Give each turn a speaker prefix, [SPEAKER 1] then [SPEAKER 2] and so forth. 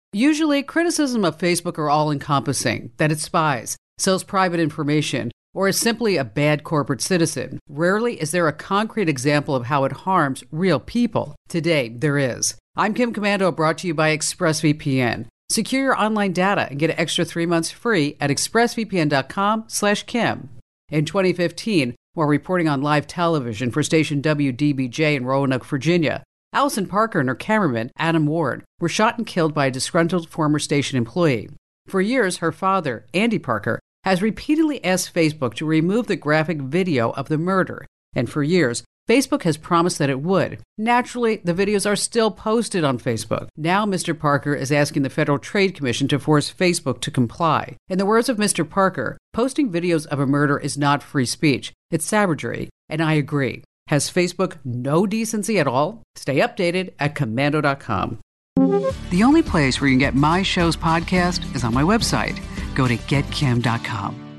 [SPEAKER 1] Usually, criticism of Facebook are all-encompassing, that it spies, sells private information, or is simply a bad corporate citizen. Rarely is there a concrete example of how it harms real people. Today, there is. I'm Kim Komando, brought to you by ExpressVPN. Secure your online data and get an extra 3 months free at expressvpn.com/Kim. In 2015, while reporting on live television for station WDBJ in Roanoke, Virginia, Allison Parker and her cameraman, Adam Ward, were shot and killed by a disgruntled former station employee. For years, her father, Andy Parker, has repeatedly asked Facebook to remove the graphic video of the murder, and for years, Facebook has promised that it would. Naturally, the videos are still posted on Facebook. Now, Mr. Parker is asking the Federal Trade Commission to force Facebook to comply. In the words of Mr. Parker, posting videos of a murder is not free speech. It's savagery, and I agree. Has Facebook no decency at all? Stay updated at Komando.com. The only place where you can get my show's podcast is on my website. Go to GetKim.com.